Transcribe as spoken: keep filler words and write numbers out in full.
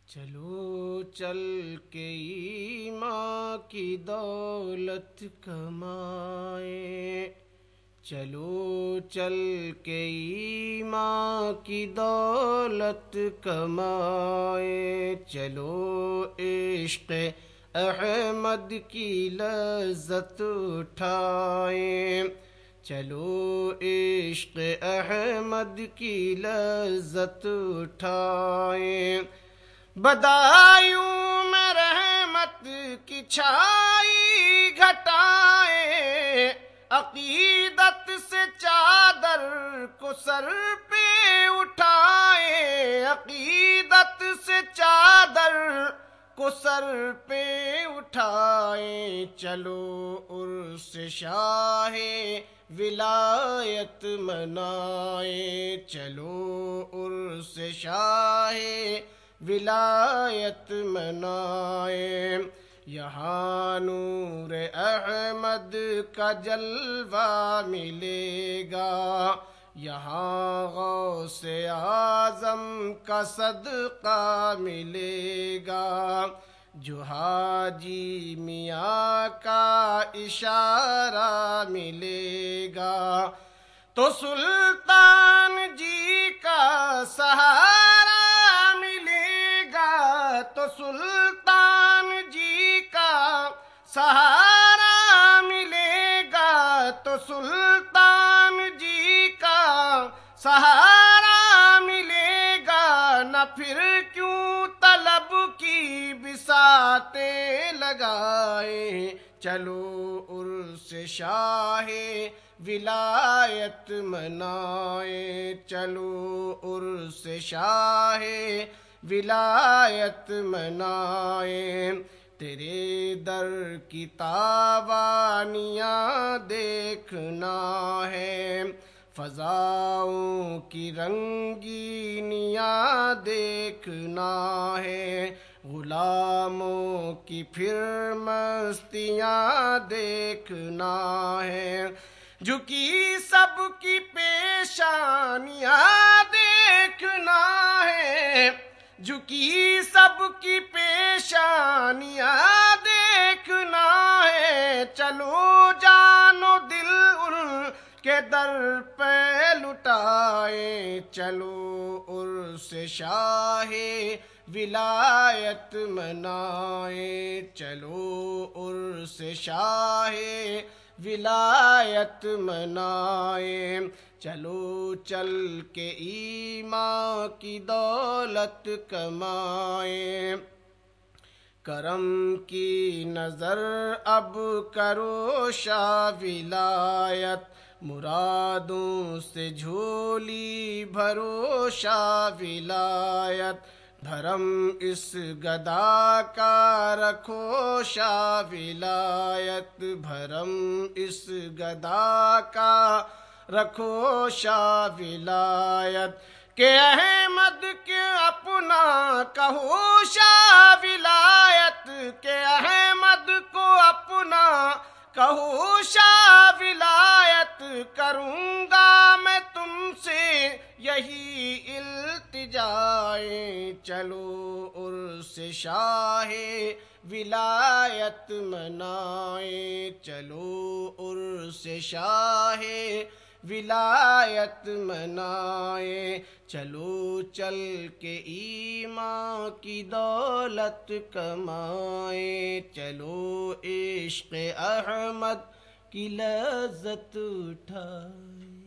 چلو چل کے ایمان کی دولت کمائیں، چلو چل کے ایمان کی دولت کمائیں، چلو عشق احمد کی لذت اٹھائیں، چلو عشق احمد کی لذت اٹھائیں، بدایوں میں رحمت کی چھائی گھٹائیں، عقیدت سے چادر کو سر پہ اٹھائیں، عقیدت سے چادر کو سر پہ اٹھائیں، چلو عرس شاہ ولایت منائیں، چلو عرس شاہ ولایت منائیں، یہاں نور احمد کا جلوہ ملے گا، یہاں غوث اعظم کا صدقہ ملے گا، جو حاجی میاں کا اشارہ ملے گا، تو سلطان جی کا سہارا ملے گا، تو سلطان جی کا سہارا ملے گا، تو سلطان جی کا سہارا ملے گا، نہ پھر کیوں طلب کی بساطیں لگائیں، چلو عرس شاہ ولایت منائیں، چلو عرس شاہ ولایت منائیں، تیرے در کی تابانیاں دیکھنا ہے، فضاؤں کی رنگینیاں دیکھنا ہے، غلاموں کی پھر مستیاں دیکھنا ہے، جھکی سب کی پیشانیاں دیکھنا ہے، جھکی سب کی پیشانیاں دیکھنا ہے، چلو جان و دل ان کے در پہ لٹائیں، چلو عرس شاہ ولایت منائیں، چلو عرس شاہ ولایت منائیں، چلو چل کے ایمان کی دولت کمائیں، کرم کی نظر اب کرو شاہ ولایت، مرادوں سے جھولی بھرو شاہ ولایت، دھرم اس گدا کا رکھو شاہ ولایت، بھرم اس گدا کا رکھو شاہ ولایت، کہ احمد کے اپنا کہو شاہ ولایت، کہ احمد کو اپنا کہو شاہ ولایت، کروں گا میں تم سے یہی التجائیں، چلو عرس شاہ ولایت منائیں، چلو عرس شاہ ولایت منائیں، چلو چل کے ایمان کی دولت کمائیں، چلو عشق احمد کی لذت اٹھائیں۔